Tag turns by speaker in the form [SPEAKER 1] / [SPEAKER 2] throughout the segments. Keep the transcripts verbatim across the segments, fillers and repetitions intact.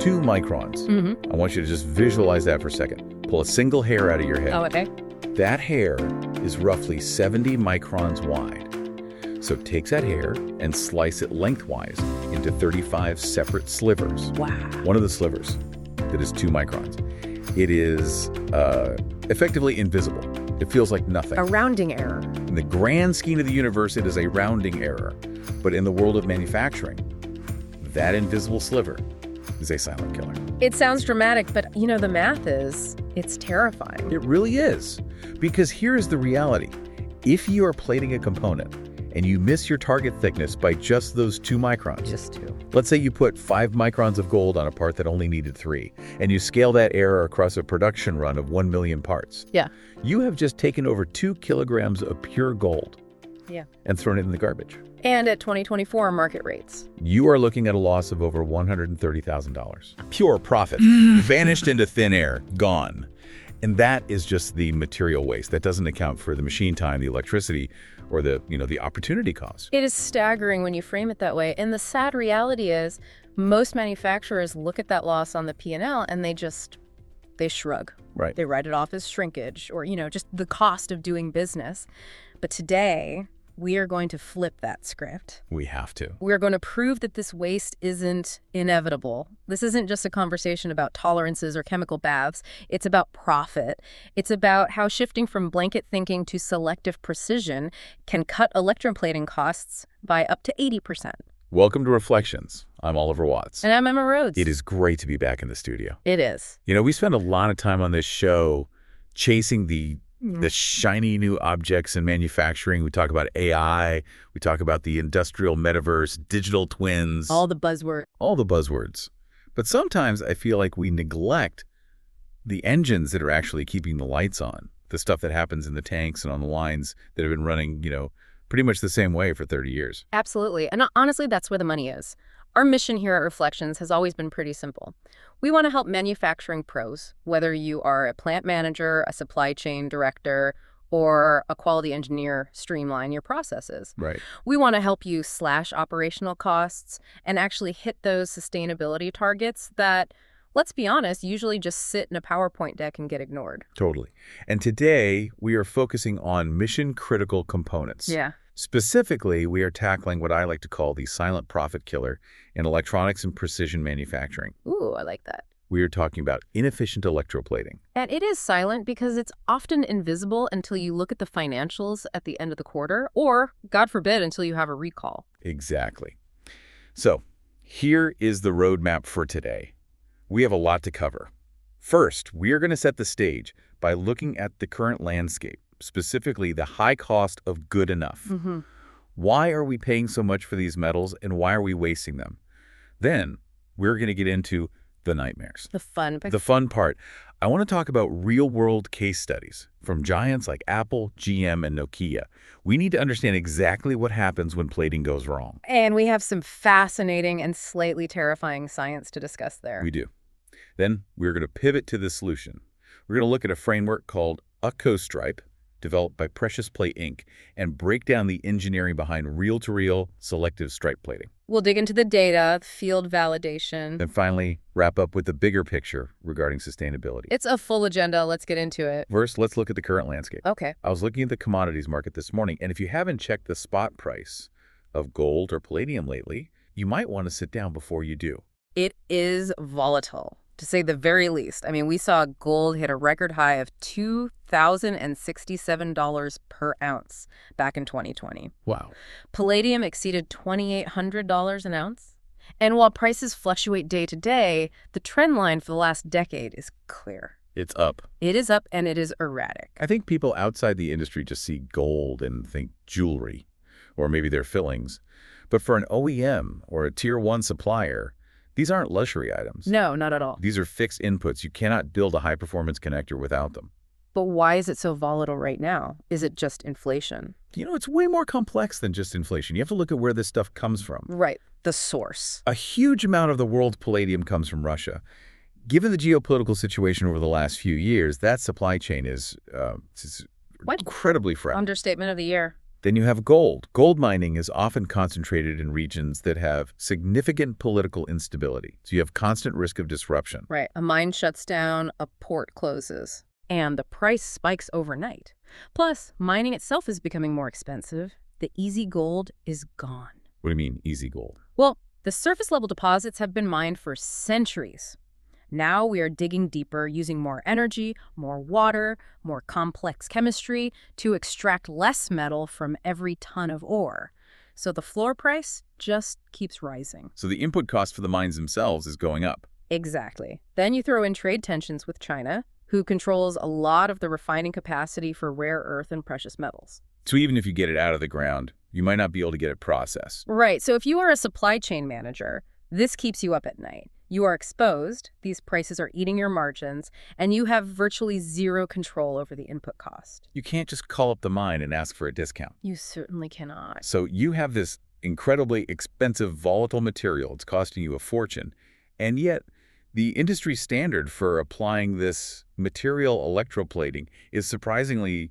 [SPEAKER 1] two microns.
[SPEAKER 2] Mm-hmm.
[SPEAKER 1] I want you to just visualize that for a second. Pull a single hair out of your head.
[SPEAKER 2] Oh, okay.
[SPEAKER 1] That hair is roughly seventy microns wide. So take that hair and slice it lengthwise into thirty-five separate slivers.
[SPEAKER 2] Wow.
[SPEAKER 1] One of the slivers that is two microns. It is uh, effectively invisible. It feels like nothing.
[SPEAKER 2] A rounding error.
[SPEAKER 1] In the grand scheme of the universe, it is a rounding error. But in the world of manufacturing, that invisible sliver is a silent killer.
[SPEAKER 2] It sounds dramatic, but you know, the math is, it's terrifying.
[SPEAKER 1] It really is. Because here is the reality. If you are plating a component and you miss your target thickness by just those two microns.
[SPEAKER 2] Just two.
[SPEAKER 1] Let's say you put five microns of gold on a part that only needed three, and you scale that error across a production run of one million parts.
[SPEAKER 2] Yeah.
[SPEAKER 1] You have just taken over two kilograms of pure gold
[SPEAKER 2] Yeah.
[SPEAKER 1] and thrown it in the garbage.
[SPEAKER 2] And at twenty twenty-four market rates.
[SPEAKER 1] You are looking at a loss of over one hundred thirty thousand dollars. Pure profit. Vanished into thin air. Gone. And that is just the material waste. That doesn't account for the machine time, the electricity, or the, you know, the opportunity cost.
[SPEAKER 2] It is staggering when you frame it that way. And the sad reality is most manufacturers look at that loss on the P and L and they just, they shrug.
[SPEAKER 1] Right.
[SPEAKER 2] They write it off as shrinkage or, you know, just the cost of doing business. But today, we are going to flip that script.
[SPEAKER 1] We have to.
[SPEAKER 2] We're going to prove that this waste isn't inevitable. This isn't just a conversation about tolerances or chemical baths. It's about profit. It's about how shifting from blanket thinking to selective precision can cut electroplating costs by up to eighty percent.
[SPEAKER 1] Welcome to Reflections. I'm Oliver Watts.
[SPEAKER 2] And I'm Emma Rhodes.
[SPEAKER 1] It is great to be back in the studio.
[SPEAKER 2] It is.
[SPEAKER 1] You know, we spend a lot of time on this show chasing the the shiny new objects in manufacturing. We talk about A I. We talk about the industrial metaverse, digital twins.
[SPEAKER 2] All the buzzwords.
[SPEAKER 1] All the buzzwords. But sometimes I feel like we neglect the engines that are actually keeping the lights on, the stuff that happens in the tanks and on the lines that have been running, you know, pretty much the same way for thirty years.
[SPEAKER 2] Absolutely. And honestly, that's where the money is. Our mission here at Reflections has always been pretty simple. We want to help manufacturing pros, whether you are a plant manager, a supply chain director, or a quality engineer, streamline your processes.
[SPEAKER 1] Right.
[SPEAKER 2] We want to help you slash operational costs and actually hit those sustainability targets that, let's be honest, usually just sit in a PowerPoint deck and get ignored.
[SPEAKER 1] Totally. And today we are focusing on mission-critical components.
[SPEAKER 2] Yeah.
[SPEAKER 1] Specifically, we are tackling what I like to call the silent profit killer in electronics and precision manufacturing.
[SPEAKER 2] Ooh, I like that.
[SPEAKER 1] We are talking about inefficient electroplating.
[SPEAKER 2] And it is silent because it's often invisible until you look at the financials at the end of the quarter, or, God forbid, until you have a recall.
[SPEAKER 1] Exactly. So, here is the roadmap for today. We have a lot to cover. First, we are going to set the stage by looking at the current landscape, specifically the high cost of good enough.
[SPEAKER 2] Mm-hmm.
[SPEAKER 1] Why are we paying so much for these metals, and why are we wasting them? Then, we're going to get into the nightmares.
[SPEAKER 2] The fun.
[SPEAKER 1] The fun part. I want to talk about real-world case studies from giants like Apple, G M, and Nokia. We need to understand exactly what happens when plating goes wrong.
[SPEAKER 2] And we have some fascinating and slightly terrifying science to discuss there.
[SPEAKER 1] We do. Then we're going to pivot to the solution. We're going to look at a framework called UCOSTRIPE, developed by Precious Plate Incorporated, and break down the engineering behind reel-to-reel selective stripe plating.
[SPEAKER 2] We'll dig into the data, field validation.
[SPEAKER 1] And finally, wrap up with the bigger picture regarding sustainability.
[SPEAKER 2] It's a full agenda. Let's get into it.
[SPEAKER 1] First, let's look at the current landscape.
[SPEAKER 2] Okay.
[SPEAKER 1] I was looking at the commodities market this morning, and if you haven't checked the spot price of gold or palladium lately, you might want to sit down before you do.
[SPEAKER 2] It is volatile, to say the very least. I mean, we saw gold hit a record high of two thousand sixty-seven dollars per ounce back in twenty twenty.
[SPEAKER 1] Wow.
[SPEAKER 2] Palladium exceeded two thousand eight hundred dollars an ounce. And while prices fluctuate day to day, the trend line for the last decade is clear.
[SPEAKER 1] It's up.
[SPEAKER 2] It is up and it is erratic.
[SPEAKER 1] I think people outside the industry just see gold and think jewelry, or maybe their fillings. But for an O E M or a tier one supplier, these aren't luxury items.
[SPEAKER 2] No, not at all.
[SPEAKER 1] These are fixed inputs. You cannot build a high-performance connector without them.
[SPEAKER 2] But why is it so volatile right now? Is it just inflation?
[SPEAKER 1] You know, it's way more complex than just inflation. You have to look at where this stuff comes from.
[SPEAKER 2] Right, the source.
[SPEAKER 1] A huge amount of the world's palladium comes from Russia. Given the geopolitical situation over the last few years, that supply chain is, uh, is
[SPEAKER 2] What?
[SPEAKER 1] incredibly fragile.
[SPEAKER 2] Understatement of the year.
[SPEAKER 1] Then you have gold. Gold mining is often concentrated in regions that have significant political instability. So you have constant risk of disruption.
[SPEAKER 2] Right. A mine shuts down, a port closes, and the price spikes overnight. Plus, mining itself is becoming more expensive. The easy gold is gone.
[SPEAKER 1] What do you mean, easy gold?
[SPEAKER 2] Well, the surface-level deposits have been mined for centuries. Now we are digging deeper, using more energy, more water, more complex chemistry to extract less metal from every ton of ore. So the floor price just keeps rising.
[SPEAKER 1] So the input cost for the mines themselves is going up.
[SPEAKER 2] Exactly. Then you throw in trade tensions with China, who controls a lot of the refining capacity for rare earth and precious metals.
[SPEAKER 1] So even if you get it out of the ground, you might not be able to get it processed.
[SPEAKER 2] Right. So if you are a supply chain manager, this keeps you up at night. You are exposed, these prices are eating your margins, and you have virtually zero control over the input cost.
[SPEAKER 1] You can't just call up the mine and ask for a discount.
[SPEAKER 2] You certainly cannot.
[SPEAKER 1] So you have this incredibly expensive, volatile material. It's costing you a fortune. And yet, the industry standard for applying this material electroplating is surprisingly,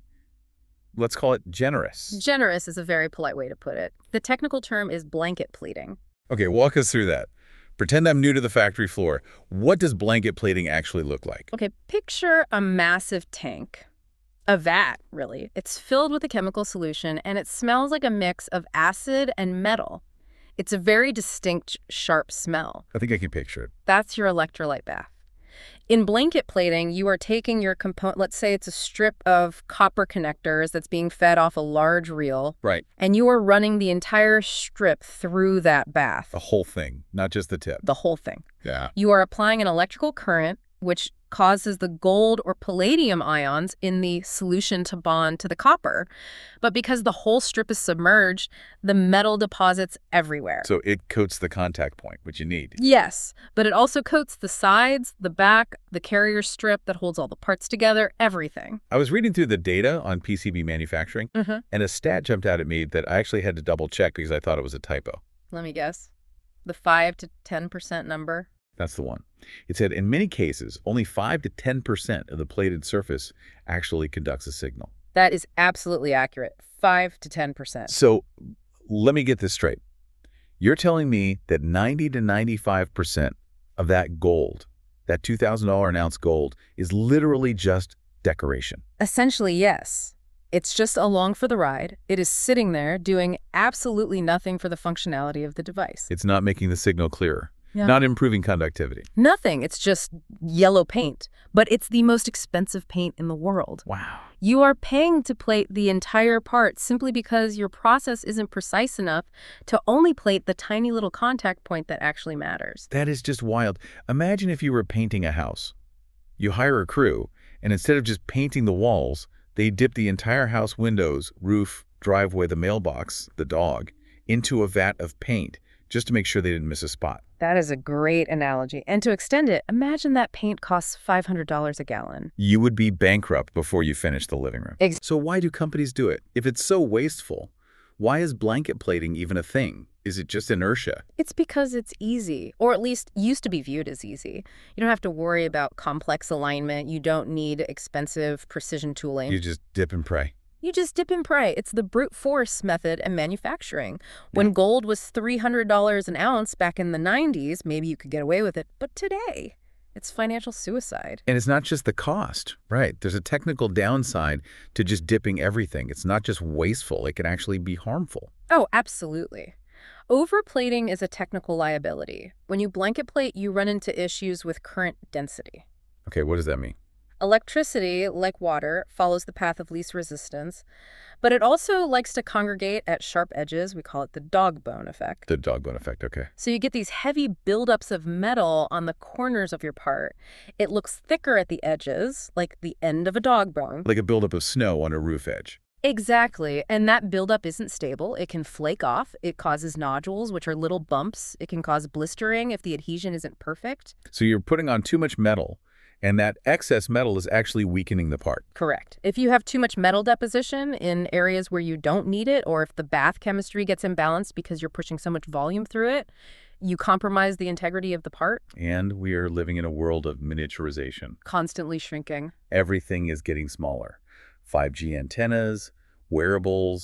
[SPEAKER 1] let's call it generous.
[SPEAKER 2] Generous is a very polite way to put it. The technical term is blanket plating.
[SPEAKER 1] Okay, walk us through that. Pretend I'm new to the factory floor. What does blanket plating actually look like?
[SPEAKER 2] Okay, picture a massive tank. A vat, really. It's filled with a chemical solution, and it smells like a mix of acid and metal. It's a very distinct, sharp smell.
[SPEAKER 1] I think I can picture it.
[SPEAKER 2] That's your electrolyte bath. In blanket plating, you are taking your component, let's say it's a strip of copper connectors that's being fed off a large reel.
[SPEAKER 1] Right.
[SPEAKER 2] And you are running the entire strip through that bath.
[SPEAKER 1] The whole thing, not just the tip.
[SPEAKER 2] The whole thing.
[SPEAKER 1] Yeah.
[SPEAKER 2] You are applying an electrical current, which causes the gold or palladium ions in the solution to bond to the copper. But because the whole strip is submerged, the metal deposits everywhere.
[SPEAKER 1] So it coats the contact point, which you need.
[SPEAKER 2] Yes, but it also coats the sides, the back, the carrier strip that holds all the parts together, everything.
[SPEAKER 1] I was reading through the data on P C B manufacturing,
[SPEAKER 2] Mm-hmm.
[SPEAKER 1] and a stat jumped out at me that I actually had to double check because I thought it was a typo.
[SPEAKER 2] Let me guess. The five to ten percent number?
[SPEAKER 1] That's the one. It said, in many cases, only five to ten percent of the plated surface actually conducts a signal.
[SPEAKER 2] That is absolutely accurate. five to ten percent.
[SPEAKER 1] So let me get this straight. You're telling me that ninety to ninety-five percent of that gold, that two thousand dollars an ounce gold, is literally just decoration.
[SPEAKER 2] Essentially, yes. It's just along for the ride. It is sitting there doing absolutely nothing for the functionality of the device.
[SPEAKER 1] It's not making the signal clearer.
[SPEAKER 2] Yeah.
[SPEAKER 1] Not improving conductivity.
[SPEAKER 2] Nothing. It's just yellow paint. But it's the most expensive paint in the world.
[SPEAKER 1] Wow.
[SPEAKER 2] You are paying to plate the entire part simply because your process isn't precise enough to only plate the tiny little contact point that actually matters.
[SPEAKER 1] That is just wild. Imagine if you were painting a house. You hire a crew, and instead of just painting the walls, they dip the entire house windows, roof, driveway, the mailbox, the dog, into a vat of paint just to make sure they didn't miss a spot.
[SPEAKER 2] That is a great analogy. And to extend it, imagine that paint costs five hundred dollars a gallon.
[SPEAKER 1] You would be bankrupt before you finish the living room.
[SPEAKER 2] Ex-
[SPEAKER 1] So why do companies do it? If it's so wasteful, why is blanket plating even a thing? Is it just inertia?
[SPEAKER 2] It's because it's easy, or at least used to be viewed as easy. You don't have to worry about complex alignment. You don't need expensive precision tooling.
[SPEAKER 1] You just dip and pray.
[SPEAKER 2] You just dip and pray. It's the brute force method in manufacturing. When gold was three hundred dollars an ounce back in the nineties, maybe you could get away with it. But today, it's financial suicide.
[SPEAKER 1] And it's not just the cost, right? There's a technical downside to just dipping everything. It's not just wasteful. It can actually be harmful.
[SPEAKER 2] Oh, absolutely. Overplating is a technical liability. When you blanket plate, you run into issues with current density.
[SPEAKER 1] Okay, what does that mean?
[SPEAKER 2] Electricity, like water, follows the path of least resistance, but it also likes to congregate at sharp edges. We call it the dog bone effect.
[SPEAKER 1] The dog bone effect, okay.
[SPEAKER 2] So you get these heavy buildups of metal on the corners of your part. It looks thicker at the edges, like the end of a dog bone.
[SPEAKER 1] Like a buildup of snow on a roof edge.
[SPEAKER 2] Exactly. And that buildup isn't stable. It can flake off. It causes nodules, which are little bumps. It can cause blistering if the adhesion isn't perfect.
[SPEAKER 1] So you're putting on too much metal, and that excess metal is actually weakening the part.
[SPEAKER 2] Correct. If you have too much metal deposition in areas where you don't need it, or if the bath chemistry gets imbalanced because you're pushing so much volume through it, you compromise the integrity of the part.
[SPEAKER 1] And we are living in a world of miniaturization.
[SPEAKER 2] Constantly shrinking.
[SPEAKER 1] Everything is getting smaller. five G antennas, wearables,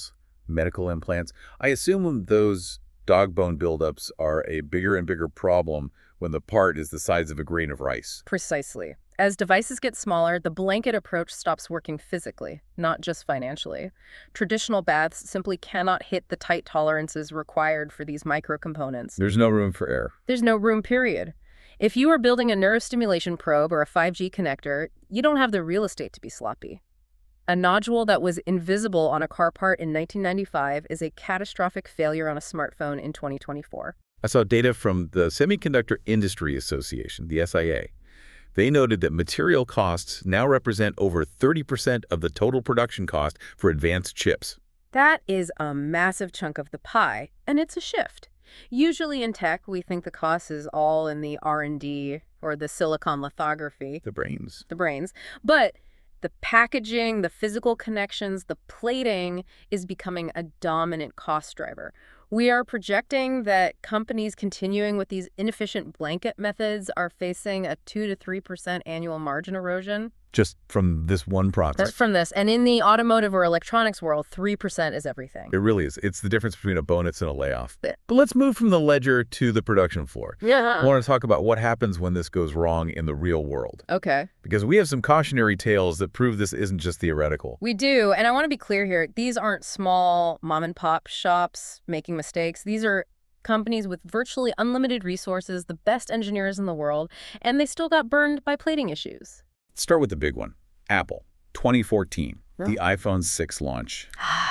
[SPEAKER 1] medical implants. I assume those dog bone buildups are a bigger and bigger problem when the part is the size of a grain of rice.
[SPEAKER 2] Precisely. As devices get smaller, the blanket approach stops working physically, not just financially. Traditional baths simply cannot hit the tight tolerances required for these microcomponents.
[SPEAKER 1] There's no room for error.
[SPEAKER 2] There's no room, period. If you are building a neurostimulation probe or a five G connector, you don't have the real estate to be sloppy. A nodule that was invisible on a car part in nineteen ninety-five is a catastrophic failure on a smartphone in twenty twenty-four.
[SPEAKER 1] I saw data from the Semiconductor Industry Association, the S I A. They noted that material costs now represent over thirty percent of the total production cost for advanced chips.
[SPEAKER 2] That is a massive chunk of the pie, and it's a shift. Usually in tech, we think the cost is all in the R and D or the silicon lithography.
[SPEAKER 1] The brains.
[SPEAKER 2] The brains. But the packaging, the physical connections, the plating is becoming a dominant cost driver. We are projecting that companies continuing with these inefficient blanket methods are facing a two to three percent annual margin erosion.
[SPEAKER 1] Just from this one process.
[SPEAKER 2] That's from this. And in the automotive or electronics world, three percent is everything.
[SPEAKER 1] It really is. It's the difference between a bonus and a layoff. But let's move from the ledger to the production floor.
[SPEAKER 2] Yeah.
[SPEAKER 1] I want to talk about what happens when this goes wrong in the real world.
[SPEAKER 2] Okay.
[SPEAKER 1] Because we have some cautionary tales that prove this isn't just theoretical.
[SPEAKER 2] We do. And I want to be clear here. These aren't small mom and pop shops making mistakes. These are companies with virtually unlimited resources, the best engineers in the world, and they still got burned by plating issues.
[SPEAKER 1] Let's start with the big one. Apple, twenty fourteen,
[SPEAKER 2] Yeah.
[SPEAKER 1] the iPhone six launch.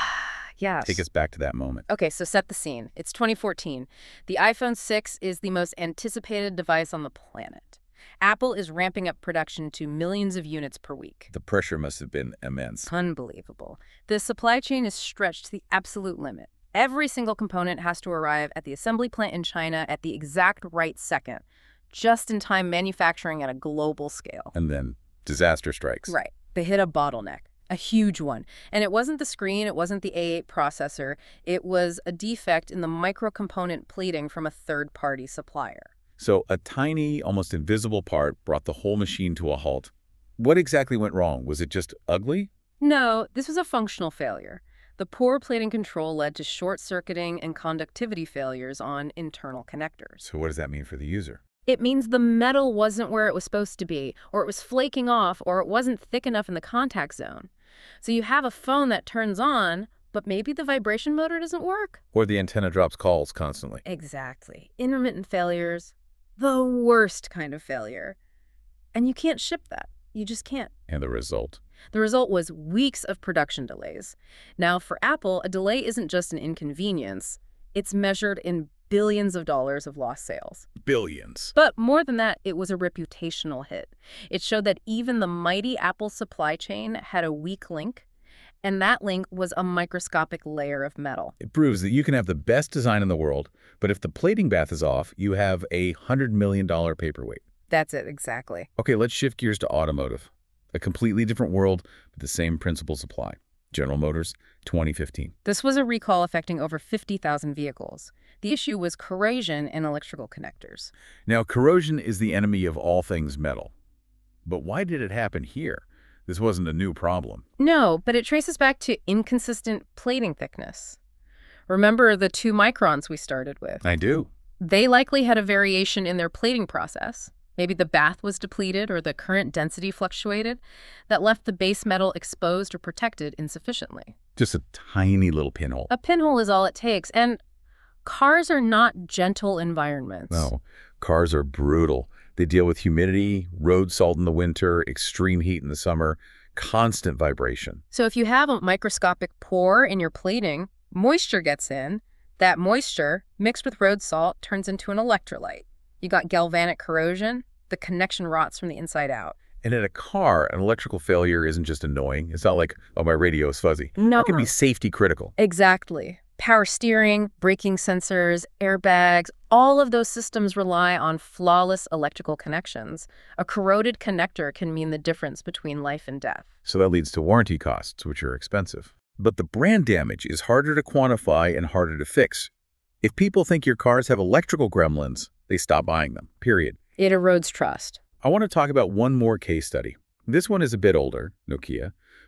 [SPEAKER 2] Yes.
[SPEAKER 1] Take us back to that moment.
[SPEAKER 2] Okay, so set the scene. It's twenty fourteen. The iPhone six is the most anticipated device on the planet. Apple is ramping up production to millions of units per week.
[SPEAKER 1] The pressure must have been immense.
[SPEAKER 2] Unbelievable. The supply chain is stretched to the absolute limit. Every single component has to arrive at the assembly plant in China at the exact right second, just-in-time manufacturing at a global scale.
[SPEAKER 1] And then disaster strikes.
[SPEAKER 2] Right. They hit a bottleneck, a huge one. And it wasn't the screen, it wasn't the A eight processor. It was a defect in the microcomponent plating from a third-party supplier.
[SPEAKER 1] So a tiny, almost invisible part brought the whole machine to a halt. What exactly went wrong? Was it just ugly?
[SPEAKER 2] No, this was a functional failure. The poor plating control led to short-circuiting and conductivity failures on internal connectors.
[SPEAKER 1] So what does that mean for the user?
[SPEAKER 2] It means the metal wasn't where it was supposed to be, or it was flaking off, or it wasn't thick enough in the contact zone. So you have a phone that turns on, but maybe the vibration motor doesn't work.
[SPEAKER 1] Or the antenna drops calls constantly.
[SPEAKER 2] Exactly. Intermittent failures, the worst kind of failure. And you can't ship that. You just can't.
[SPEAKER 1] And the result?
[SPEAKER 2] The result was weeks of production delays. Now, for Apple, a delay isn't just an inconvenience. It's measured in billions of dollars of lost sales.
[SPEAKER 1] Billions.
[SPEAKER 2] But more than that, it was a reputational hit. It showed that even the mighty Apple supply chain had a weak link, and that link was a microscopic layer of metal.
[SPEAKER 1] It proves that you can have the best design in the world, but if the plating bath is off, you have a one hundred million dollars paperweight.
[SPEAKER 2] That's it, exactly.
[SPEAKER 1] Okay, let's shift gears to automotive. A completely different world, but the same principles apply. General Motors, twenty fifteen.
[SPEAKER 2] This was a recall affecting over fifty thousand vehicles. The issue was corrosion in electrical connectors.
[SPEAKER 1] Now, corrosion is the enemy of all things metal. But why did it happen here? This wasn't a new problem.
[SPEAKER 2] No, but it traces back to inconsistent plating thickness. Remember the two microns we started with?
[SPEAKER 1] I do.
[SPEAKER 2] They likely had a variation in their plating process. Maybe the bath was depleted or the current density fluctuated that left the base metal exposed or protected insufficiently.
[SPEAKER 1] Just a tiny little pinhole.
[SPEAKER 2] A pinhole is all it takes, and cars are not gentle environments.
[SPEAKER 1] No, cars are brutal. They deal with humidity, road salt in the winter, extreme heat in the summer, constant vibration.
[SPEAKER 2] So if you have a microscopic pore in your plating, moisture gets in. That moisture, mixed with road salt, turns into an electrolyte. You got galvanic corrosion. The connection rots from the inside out.
[SPEAKER 1] And in a car, an electrical failure isn't just annoying. It's not like, oh, my radio is fuzzy.
[SPEAKER 2] No.
[SPEAKER 1] It can be safety critical.
[SPEAKER 2] Exactly. Power steering, braking sensors, airbags, all of those systems rely on flawless electrical connections. A corroded connector can mean the difference between life and death.
[SPEAKER 1] So that leads to warranty costs, which are expensive. But the brand damage is harder to quantify and harder to fix. If people think your cars have electrical gremlins, they stop buying them, period.
[SPEAKER 2] It erodes trust.
[SPEAKER 1] I want to talk about one more case study. This one is a bit older, Nokia,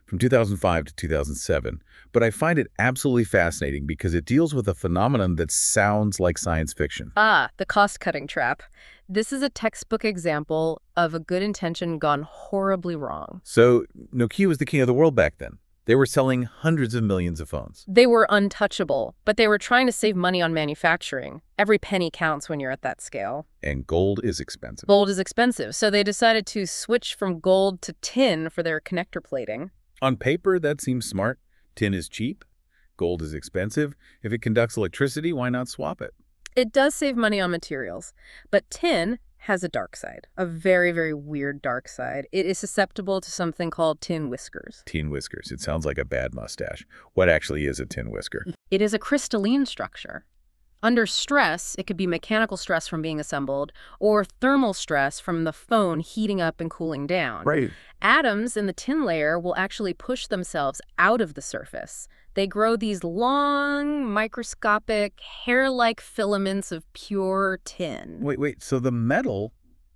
[SPEAKER 1] from two thousand five to two thousand seven, but I find it absolutely fascinating because it deals with a phenomenon that sounds like science fiction.
[SPEAKER 2] Ah, the cost-cutting trap. This is a textbook example of a good intention gone horribly wrong.
[SPEAKER 1] So Nokia was the king of the world back then. They were selling hundreds of millions of phones.
[SPEAKER 2] They were untouchable, but they were trying to save money on manufacturing. Every penny counts when you're at that scale.
[SPEAKER 1] And gold is expensive.
[SPEAKER 2] Gold is expensive, so they decided to switch from gold to tin for their connector plating.
[SPEAKER 1] On paper, that seems smart. Tin is cheap. Gold is expensive. If it conducts electricity, why not swap it?
[SPEAKER 2] It does save money on materials, but tin has a dark side, a very, very weird dark side. It is susceptible to something called tin whiskers.
[SPEAKER 1] Tin whiskers. It sounds like a bad mustache. What actually is a tin whisker?
[SPEAKER 2] It is a crystalline structure. Under stress, it could be mechanical stress from being assembled or thermal stress from the phone heating up and cooling down.
[SPEAKER 1] Right.
[SPEAKER 2] Atoms in the tin layer will actually push themselves out of the surface. They grow these long, microscopic, hair-like filaments of pure tin.
[SPEAKER 1] Wait, wait. So the metal,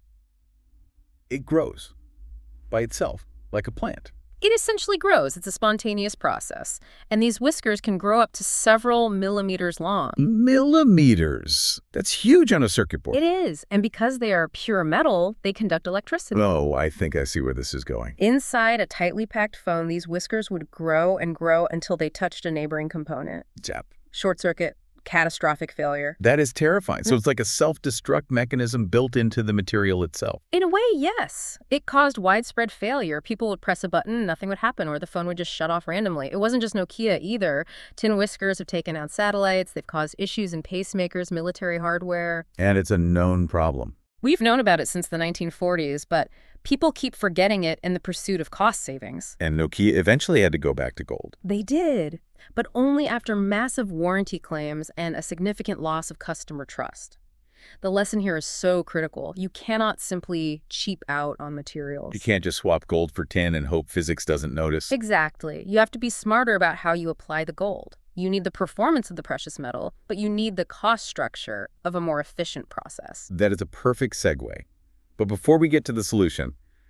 [SPEAKER 1] it grows by itself, like a plant.
[SPEAKER 2] It essentially grows. It's a spontaneous process. And these whiskers can grow up to several millimeters long.
[SPEAKER 1] Millimeters. That's huge on a circuit board.
[SPEAKER 2] It is. And because they are pure metal, they conduct electricity.
[SPEAKER 1] Oh, I think I see where this is going.
[SPEAKER 2] Inside a tightly packed phone, these whiskers would grow and grow until they touched a neighboring component.
[SPEAKER 1] Zap.
[SPEAKER 2] Short circuit, catastrophic failure.
[SPEAKER 1] That is terrifying. So it's like a self-destruct mechanism built into the material itself.
[SPEAKER 2] In a way, yes. It caused widespread failure. People would press a button, nothing would happen, or the phone would just shut off randomly. It wasn't just Nokia either. Tin whiskers have taken out satellites. They've caused issues in pacemakers, military hardware.
[SPEAKER 1] And it's a known problem.
[SPEAKER 2] We've known about it since the nineteen forties, but people keep forgetting it in the pursuit of cost savings.
[SPEAKER 1] And Nokia eventually had to go back to gold.
[SPEAKER 2] They did, but only after massive warranty claims and a significant loss of customer trust. The lesson here is so critical. You cannot simply cheap out on materials.
[SPEAKER 1] You can't just swap gold for tin and hope physics doesn't notice.
[SPEAKER 2] Exactly. You have to be smarter about how you apply the gold. You need the performance of the precious metal, but you need the cost structure of a more efficient process.
[SPEAKER 1] That is a perfect segue. But before we get to the solution,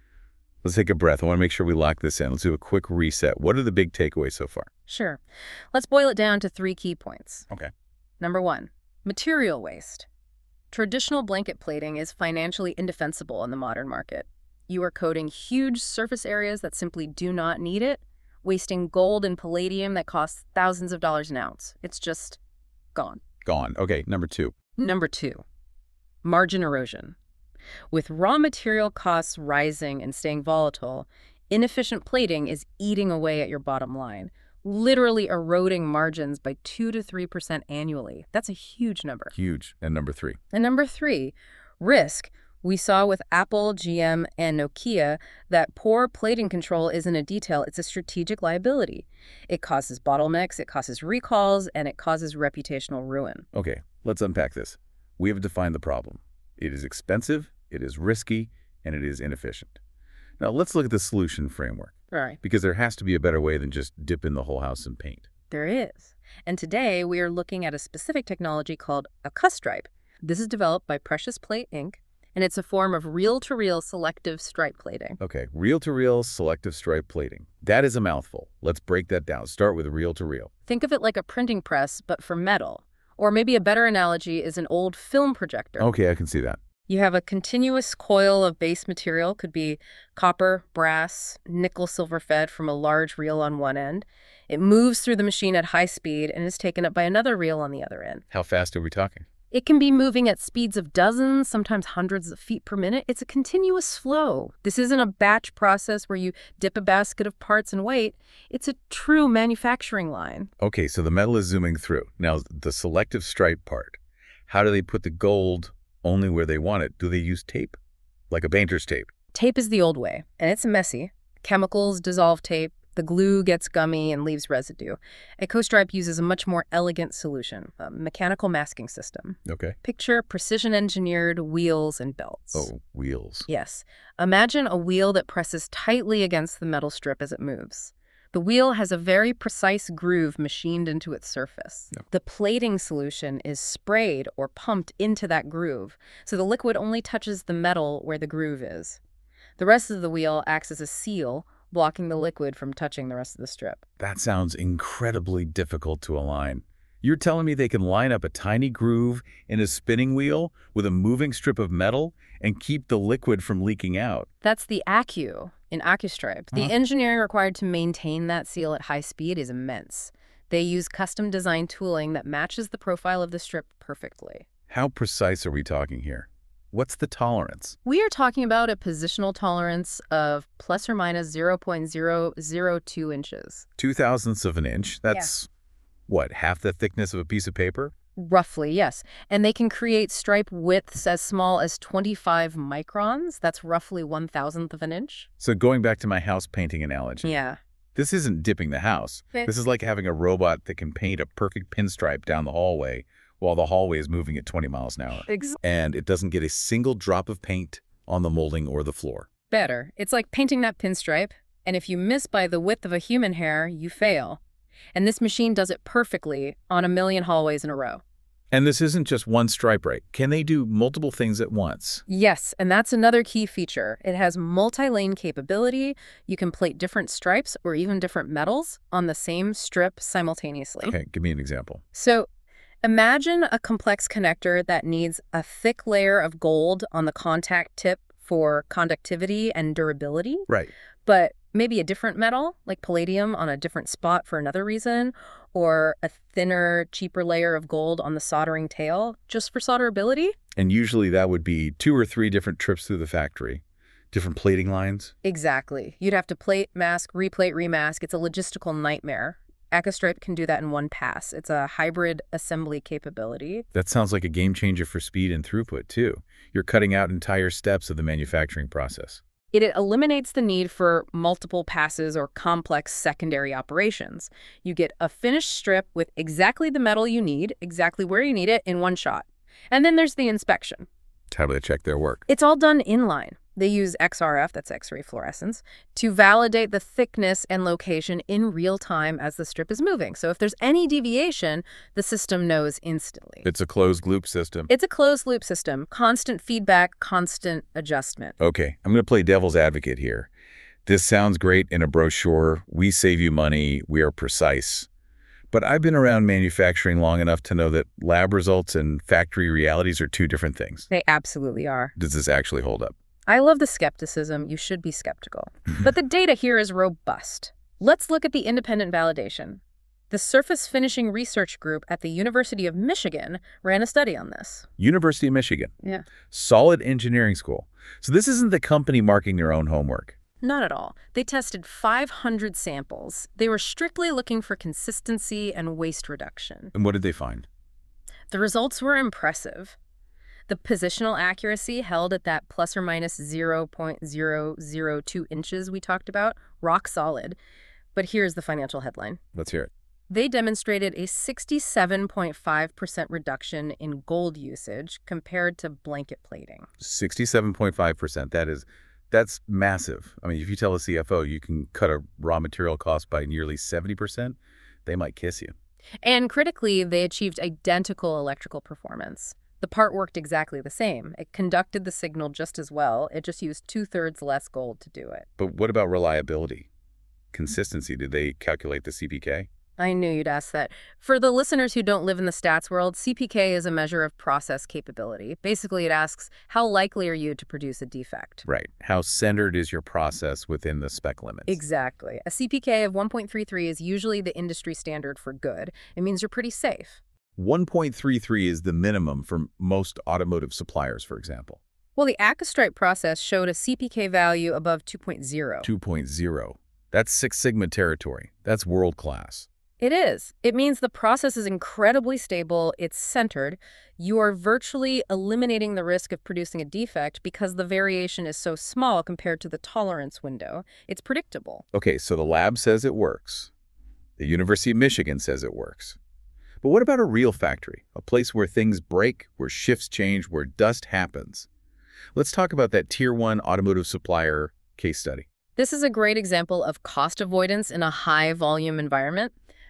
[SPEAKER 1] let's take a breath. I want to make sure we lock this in. Let's do a quick reset. What are the big takeaways so far?
[SPEAKER 2] Sure. Let's boil it down to three key points.
[SPEAKER 1] Okay.
[SPEAKER 2] Number one, material waste. Traditional blanket plating is financially indefensible in the modern market. You are coating huge surface areas that simply do not need it, wasting gold and palladium that costs thousands of dollars an ounce. It's just gone.
[SPEAKER 1] Gone. Okay, number two.
[SPEAKER 2] Number two, margin erosion. With raw material costs rising and staying volatile, inefficient plating is eating away at your bottom line, literally eroding margins by two to three percent annually. That's a huge number.
[SPEAKER 1] Huge. And number three.
[SPEAKER 2] And number three, risk. We saw with Apple, G M, and Nokia that poor plating control isn't a detail, it's a strategic liability. It causes bottlenecks, it causes recalls, and it causes reputational ruin.
[SPEAKER 1] Okay, let's unpack this. We have defined the problem. It is expensive, it is risky, and it is inefficient. Now let's look at the solution framework.
[SPEAKER 2] All right.
[SPEAKER 1] Because there has to be a better way than just dipping the whole house in paint.
[SPEAKER 2] There is. And today we are looking at a specific technology called Accustripe. This is developed by Precious Plate Incorporated, and it's a form of reel-to-reel selective stripe plating.
[SPEAKER 1] Okay, reel-to-reel selective stripe plating. That is a mouthful. Let's break that down. Start with reel-to-reel.
[SPEAKER 2] Think of it like a printing press, but for metal. Or maybe a better analogy is an old film projector.
[SPEAKER 1] Okay, I can see that.
[SPEAKER 2] You have a continuous coil of base material, could be copper, brass, nickel silver fed from a large reel on one end. It moves through the machine at high speed and is taken up by another reel on the other end.
[SPEAKER 1] How fast are we talking?
[SPEAKER 2] It can be moving at speeds of dozens, sometimes hundreds of feet per minute. It's a continuous flow. This isn't a batch process where you dip a basket of parts and wait. It's a true manufacturing line.
[SPEAKER 1] Okay, so the metal is zooming through. Now, the selective stripe part, how do they put the gold only where they want it? Do they use tape? Like a painter's tape?
[SPEAKER 2] Tape is the old way, and it's messy. Chemicals dissolve tape. The glue gets gummy and leaves residue. Accustripe uses a much more elegant solution, a mechanical masking system.
[SPEAKER 1] Okay.
[SPEAKER 2] Picture precision-engineered wheels and belts.
[SPEAKER 1] Oh, wheels.
[SPEAKER 2] Yes. Imagine a wheel that presses tightly against the metal strip as it moves. The wheel has a very precise groove machined into its surface.
[SPEAKER 1] Yep.
[SPEAKER 2] The plating solution is sprayed or pumped into that groove, so the liquid only touches the metal where the groove is. The rest of the wheel acts as a seal, blocking the liquid from touching the rest of the strip.
[SPEAKER 1] That sounds incredibly difficult to align. You're telling me they can line up a tiny groove in a spinning wheel with a moving strip of metal and keep the liquid from leaking out?
[SPEAKER 2] That's the Accu in AccuStripe. The
[SPEAKER 1] Huh?
[SPEAKER 2] engineering required to maintain that seal at high speed is immense. They use custom-designed tooling that matches the profile of the strip perfectly.
[SPEAKER 1] How precise are we talking here? What's the tolerance?
[SPEAKER 2] We are talking about a positional tolerance of plus or minus zero point zero zero two inches.
[SPEAKER 1] Two thousandths of an inch? That's, what, half the thickness of a piece of paper?
[SPEAKER 2] Roughly, yes. And they can create stripe widths as small as twenty-five microns. That's roughly one thousandth of an inch.
[SPEAKER 1] So going back to my house painting analogy,
[SPEAKER 2] Yeah.
[SPEAKER 1] this isn't dipping the house.
[SPEAKER 2] Okay.
[SPEAKER 1] This is like having a robot that can paint a perfect pinstripe down the hallway while the hallway is moving at twenty miles an hour.
[SPEAKER 2] Ex-
[SPEAKER 1] And it doesn't get a single drop of paint on the molding or the floor.
[SPEAKER 2] Better. It's like painting that pinstripe, and if you miss by the width of a human hair, you fail. And this machine does it perfectly on a million hallways in a row.
[SPEAKER 1] And this isn't just one stripe rate. Can they do multiple things at once?
[SPEAKER 2] Yes, and that's another key feature. It has multi-lane capability. You can plate different stripes or even different metals on the same strip simultaneously.
[SPEAKER 1] Okay, give me an example.
[SPEAKER 2] So imagine a complex connector that needs a thick layer of gold on the contact tip for conductivity and durability,
[SPEAKER 1] Right.
[SPEAKER 2] but maybe a different metal, like palladium, on a different spot for another reason, or a thinner, cheaper layer of gold on the soldering tail, just for solderability.
[SPEAKER 1] And usually that would be two or three different trips through the factory, different plating lines.
[SPEAKER 2] Exactly. You'd have to plate, mask, replate, remask. It's a logistical nightmare. AccuStripe can do that in one pass. It's a hybrid assembly capability.
[SPEAKER 1] That sounds like a game changer for speed and throughput, too. You're cutting out entire steps of the manufacturing process.
[SPEAKER 2] It eliminates the need for multiple passes or complex secondary operations. You get a finished strip with exactly the metal you need, exactly where you need it, in one shot. And then there's the inspection.
[SPEAKER 1] How do they check their work?
[SPEAKER 2] It's all done inline. They use X R F, that's X-ray fluorescence, to validate the thickness and location in real time as the strip is moving. So if there's any deviation, the system knows instantly.
[SPEAKER 1] It's a closed loop system.
[SPEAKER 2] It's a closed loop system, constant feedback, constant adjustment.
[SPEAKER 1] Okay, I'm going to play devil's advocate here. This sounds great in a brochure. We save you money. We are precise. But I've been around manufacturing long enough to know that lab results and factory realities are two different things.
[SPEAKER 2] They absolutely are.
[SPEAKER 1] Does this actually hold up?
[SPEAKER 2] I love the skepticism. You should be skeptical. But the data here is robust. Let's look at the independent validation. The Surface Finishing Research Group at the University of Michigan ran a study on this.
[SPEAKER 1] University of Michigan.
[SPEAKER 2] Yeah.
[SPEAKER 1] Solid engineering school. So this isn't the company marking their own homework.
[SPEAKER 2] Not at all. They tested five hundred samples. They were strictly looking for consistency and waste reduction.
[SPEAKER 1] And what did they find?
[SPEAKER 2] The results were impressive. The positional accuracy held at that plus or minus zero point zero zero two inches we talked about, rock solid. But here's the financial headline.
[SPEAKER 1] Let's hear it.
[SPEAKER 2] They demonstrated a sixty-seven point five percent reduction in gold usage compared to blanket plating.
[SPEAKER 1] sixty-seven point five percent. That is, that's massive. I mean, if you tell a C F O you can cut a raw material cost by nearly seventy percent, they might kiss you.
[SPEAKER 2] And critically, they achieved identical electrical performance. The part worked exactly the same. It conducted the signal just as well. It just used two-thirds less gold to do it.
[SPEAKER 1] But what about reliability? Consistency? Did they calculate the C P K?
[SPEAKER 2] I knew you'd ask that. For the listeners who don't live in the stats world, C P K is a measure of process capability. Basically, it asks, how likely are you to produce a defect?
[SPEAKER 1] Right. How centered is your process within the spec limits?
[SPEAKER 2] Exactly. A C P K of one point three three is usually the industry standard for good. It means you're pretty safe.
[SPEAKER 1] one point three three is the minimum for most automotive suppliers, for example.
[SPEAKER 2] Well, the AccuStripe process showed a C P K value above two point oh.
[SPEAKER 1] two point oh. That's Six Sigma territory. That's world class.
[SPEAKER 2] It is. It means the process is incredibly stable, it's centered. You are virtually eliminating the risk of producing a defect because the variation is so small compared to the tolerance window. It's predictable.
[SPEAKER 1] Okay, so the lab says it works. The University of Michigan says it works. But what about a real factory? A place where things break, where shifts change, where dust happens? Let's talk about that tier one automotive supplier case study.
[SPEAKER 2] This is a great example of cost avoidance in a high-volume environment.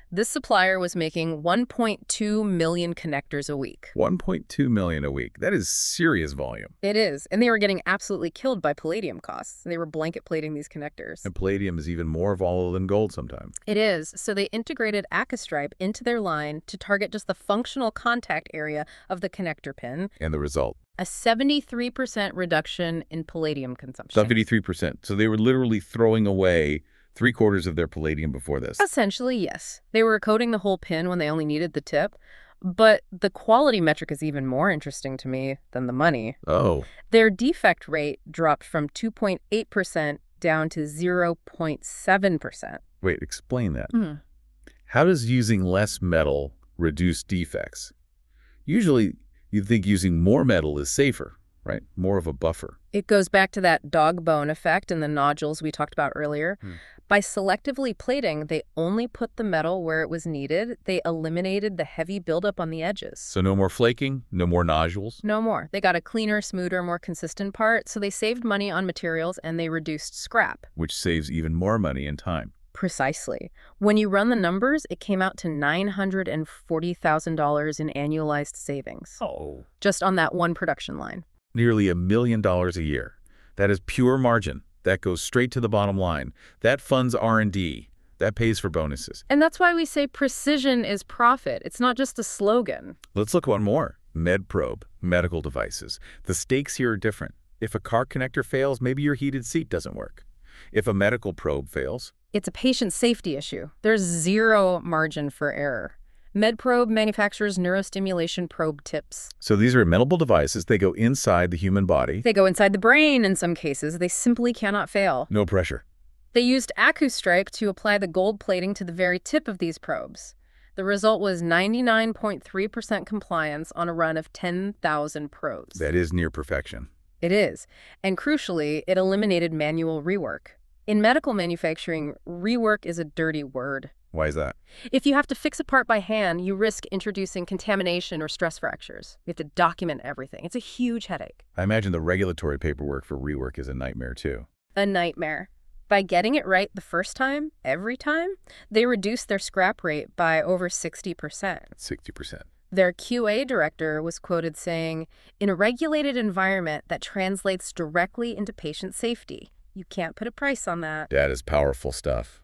[SPEAKER 2] This supplier was making one point two million connectors a week.
[SPEAKER 1] one point two million a week. That is serious volume.
[SPEAKER 2] It is, and they were getting absolutely killed by palladium costs. They were blanket plating these connectors.
[SPEAKER 1] And palladium is even more volatile than gold sometimes.
[SPEAKER 2] It is, so they integrated AccuStripe into their line to target just the functional contact area of the connector pin.
[SPEAKER 1] And the result?
[SPEAKER 2] A seventy-three percent reduction in palladium consumption.
[SPEAKER 1] seventy-three percent. So they were literally throwing away three quarters of their palladium before this.
[SPEAKER 2] Essentially, yes. They were coating the whole pin when they only needed the tip. But the quality metric is even more interesting to me than the money.
[SPEAKER 1] Oh.
[SPEAKER 2] Their defect rate dropped from two point eight percent down to zero point seven percent.
[SPEAKER 1] Wait, explain that.
[SPEAKER 2] Mm.
[SPEAKER 1] How does using less metal reduce defects? Usually, you'd think using more metal is safer, right? More of a buffer.
[SPEAKER 2] It goes back to that dog bone effect and the nodules we talked about earlier.
[SPEAKER 1] Hmm.
[SPEAKER 2] By selectively plating, they only put the metal where it was needed. They eliminated the heavy buildup on the edges.
[SPEAKER 1] So no more flaking, no more nodules?
[SPEAKER 2] No more. They got a cleaner, smoother, more consistent part, so they saved money on materials and they reduced scrap.
[SPEAKER 1] Which saves even more money and time.
[SPEAKER 2] Precisely. When you run the numbers, it came out to nine hundred forty thousand dollars in annualized savings.
[SPEAKER 1] Oh.
[SPEAKER 2] Just on that one production line.
[SPEAKER 1] Nearly a million dollars a year. That is pure margin. That goes straight to the bottom line. That funds R and D. That pays for bonuses.
[SPEAKER 2] And that's why we say precision is profit. It's not just a slogan.
[SPEAKER 1] Let's look at one more. MedProbe, medical devices. The stakes here are different. If a car connector fails, maybe your heated seat doesn't work. If a medical probe fails,
[SPEAKER 2] it's a patient safety issue. There's zero margin for error. MedProbe manufactures neurostimulation probe tips.
[SPEAKER 1] So these are medical devices. They go inside the human body.
[SPEAKER 2] They go inside the brain in some cases. They simply cannot fail.
[SPEAKER 1] No pressure.
[SPEAKER 2] They used AccuStripe to apply the gold plating to the very tip of these probes. The result was ninety-nine point three percent compliance on a run of ten thousand probes.
[SPEAKER 1] That is near perfection.
[SPEAKER 2] It is. And crucially, it eliminated manual rework. In medical manufacturing, rework is a dirty word.
[SPEAKER 1] Why is that?
[SPEAKER 2] If you have to fix a part by hand, you risk introducing contamination or stress fractures. You have to document everything. It's a huge headache.
[SPEAKER 1] I imagine the regulatory paperwork for rework is a nightmare, too.
[SPEAKER 2] A nightmare. By getting it right the first time, every time, they reduced their scrap rate by over sixty percent.
[SPEAKER 1] sixty percent.
[SPEAKER 2] Their Q A director was quoted saying, "In a regulated environment that translates directly into patient safety, you can't put a price on that."
[SPEAKER 1] That is powerful stuff.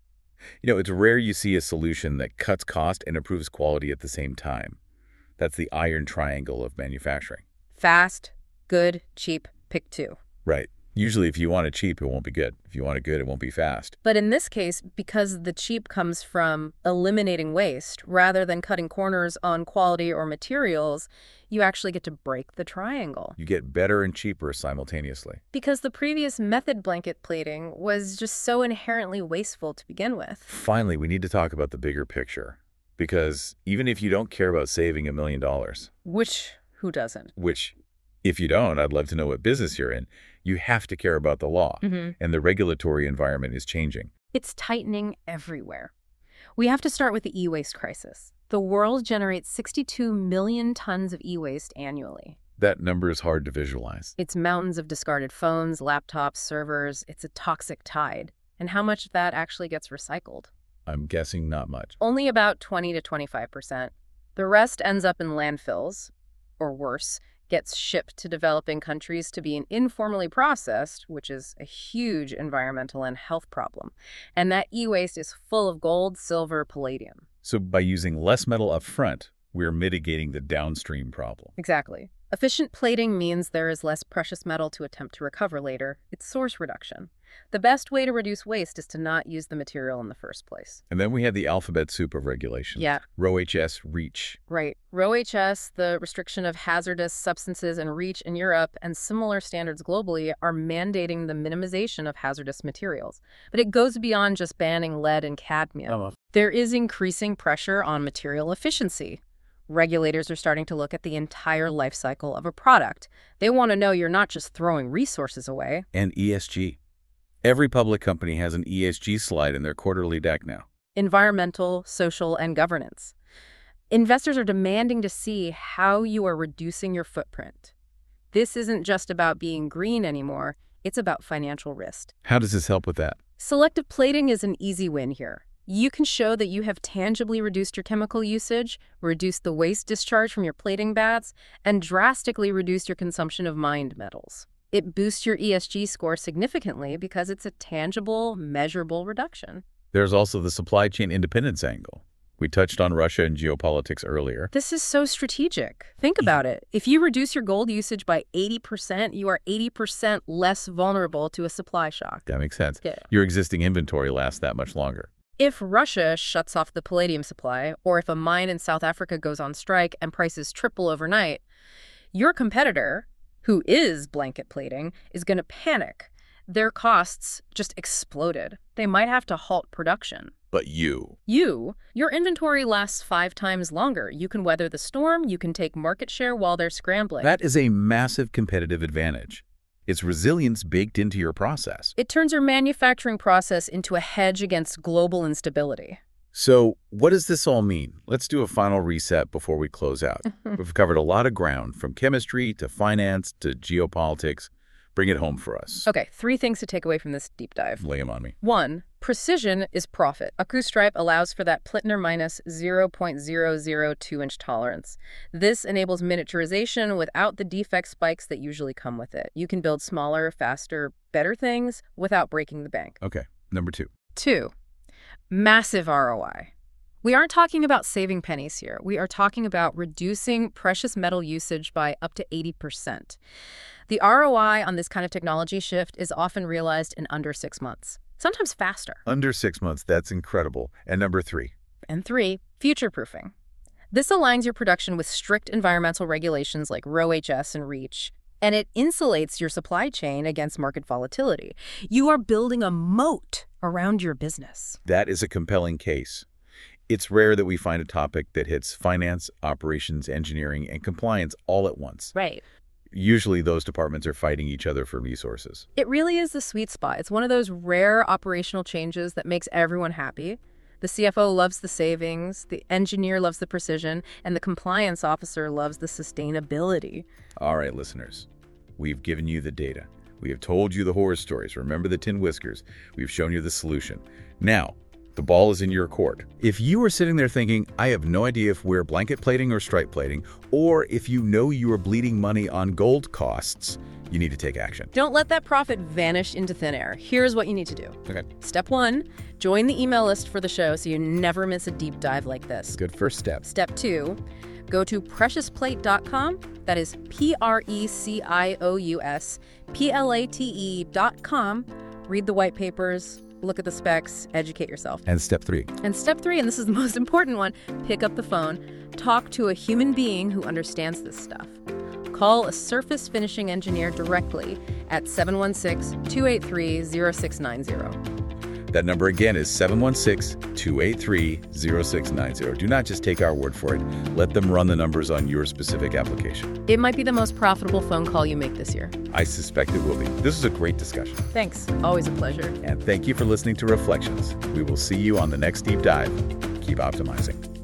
[SPEAKER 1] You know, it's rare you see a solution that cuts cost and improves quality at the same time. That's the iron triangle of manufacturing.
[SPEAKER 2] Fast, good, cheap, pick two.
[SPEAKER 1] Right. Usually if you want it cheap, it won't be good. If you want it good, it won't be fast.
[SPEAKER 2] But in this case, because the cheap comes from eliminating waste rather than cutting corners on quality or materials, you actually get to break the triangle.
[SPEAKER 1] You get better and cheaper simultaneously.
[SPEAKER 2] Because the previous method blanket plating was just so inherently wasteful to begin with.
[SPEAKER 1] Finally, we need to talk about the bigger picture. Because even if you don't care about saving a million dollars...
[SPEAKER 2] Which, who doesn't?
[SPEAKER 1] Which, if you don't, I'd love to know what business you're in. You have to care about the law.
[SPEAKER 2] Mm-hmm.
[SPEAKER 1] And the regulatory environment is changing.
[SPEAKER 2] It's tightening everywhere. We have to start with the e-waste crisis. The world generates sixty-two million tons of e-waste annually.
[SPEAKER 1] That number is hard to visualize.
[SPEAKER 2] It's mountains of discarded phones, laptops, servers. It's a toxic tide. And how much of that actually gets recycled?
[SPEAKER 1] I'm guessing not much.
[SPEAKER 2] Only about twenty to twenty-five percent. The rest ends up in landfills, or worse, gets shipped to developing countries to be informally processed, which is a huge environmental and health problem. And that e-waste is full of gold, silver, palladium.
[SPEAKER 1] So by using less metal up front, we're mitigating the downstream problem.
[SPEAKER 2] Exactly. Efficient plating means there is less precious metal to attempt to recover later. It's source reduction. The best way to reduce waste is to not use the material in the first place.
[SPEAKER 1] And then we have the alphabet soup of regulations.
[SPEAKER 2] Yeah.
[SPEAKER 1] RoHS, REACH.
[SPEAKER 2] Right. RoHS, the restriction of hazardous substances, and REACH in Europe, and similar standards globally are mandating the minimization of hazardous materials. But it goes beyond just banning lead and cadmium.
[SPEAKER 1] Oh.
[SPEAKER 2] There is increasing pressure on material efficiency. Regulators are starting to look at the entire life cycle of a product. They want to know you're not just throwing resources away.
[SPEAKER 1] And E S G. Every public company has an E S G slide in their quarterly deck now.
[SPEAKER 2] Environmental, social, and governance. Investors are demanding to see how you are reducing your footprint. This isn't just about being green anymore. It's about financial risk.
[SPEAKER 1] How does this help with that?
[SPEAKER 2] Selective plating is an easy win here. You can show that you have tangibly reduced your chemical usage, reduced the waste discharge from your plating baths, and drastically reduced your consumption of mined metals. It boosts your E S G score significantly because it's a tangible, measurable reduction.
[SPEAKER 1] There's also the supply chain independence angle. We touched on Russia and geopolitics earlier.
[SPEAKER 2] This is so strategic. Think about it. If you reduce your gold usage by eighty percent, you are eighty percent less vulnerable to a supply shock.
[SPEAKER 1] That makes sense.
[SPEAKER 2] Yeah.
[SPEAKER 1] Your existing inventory lasts that much longer.
[SPEAKER 2] If Russia shuts off the palladium supply, or if a mine in South Africa goes on strike and prices triple overnight, your competitor, who is blanket plating, is going to panic. Their costs just exploded. They might have to halt production.
[SPEAKER 1] But you.
[SPEAKER 2] You, your inventory lasts five times longer. You can weather the storm, you can take market share while they're scrambling.
[SPEAKER 1] That is a massive competitive advantage. It's resilience baked into your process.
[SPEAKER 2] It turns your manufacturing process into a hedge against global instability.
[SPEAKER 1] So what does this all mean? Let's do a final reset before we close out. We've covered a lot of ground, from chemistry to finance to geopolitics. Bring it home for us.
[SPEAKER 2] Okay, three things to take away from this deep dive.
[SPEAKER 1] Lay them on me.
[SPEAKER 2] One, precision is profit. AkuStripe allows for that Plittner minus zero point zero zero two inch tolerance. This enables miniaturization without the defect spikes that usually come with it. You can build smaller, faster, better things without breaking the bank.
[SPEAKER 1] Okay, number two.
[SPEAKER 2] Two, massive R O I. We aren't talking about saving pennies here. We are talking about reducing precious metal usage by up to eighty percent. The R O I on this kind of technology shift is often realized in under six months, sometimes faster.
[SPEAKER 1] Under six months, that's incredible. And number three.
[SPEAKER 2] And three, future-proofing. This aligns your production with strict environmental regulations like R O H S and REACH, and it insulates your supply chain against market volatility. You are building a moat around your business.
[SPEAKER 1] That is a compelling case. It's rare that we find a topic that hits finance, operations, engineering, and compliance all at once.
[SPEAKER 2] Right.
[SPEAKER 1] Usually those departments are fighting each other for resources.
[SPEAKER 2] It really is the sweet spot. It's one of those rare operational changes that makes everyone happy. The C F O loves the savings, the engineer loves the precision, and the compliance officer loves the sustainability.
[SPEAKER 1] All right, listeners, we've given you the data. We have told you the horror stories. Remember the tin whiskers. We've shown you the solution. Now, the ball is in your court. If you are sitting there thinking, I have no idea if we're blanket plating or stripe plating, or if you know you are bleeding money on gold costs, you need to take action.
[SPEAKER 2] Don't let that profit vanish into thin air. Here's what you need to do.
[SPEAKER 1] Okay.
[SPEAKER 2] Step one, join the email list for the show so you never miss a deep dive like this.
[SPEAKER 1] Good first step.
[SPEAKER 2] Step two, go to precious plate dot com. That is P R E C I O U S P L A T E dot com. Read the white papers, look at the specs, educate yourself.
[SPEAKER 1] And step three.
[SPEAKER 2] And step three, and this is the most important one, pick up the phone, talk to a human being who understands this stuff. Call a surface finishing engineer directly at seven one six, two eight three, zero six nine zero.
[SPEAKER 1] That number again is seven one six, two eight three, zero six nine zero. Do not just take our word for it. Let them run the numbers on your specific application.
[SPEAKER 2] It might be the most profitable phone call you make this year.
[SPEAKER 1] I suspect it will be. This was a great discussion.
[SPEAKER 2] Thanks. Always a pleasure.
[SPEAKER 1] And thank you for listening to Reflections. We will see you on the next deep dive. Keep optimizing.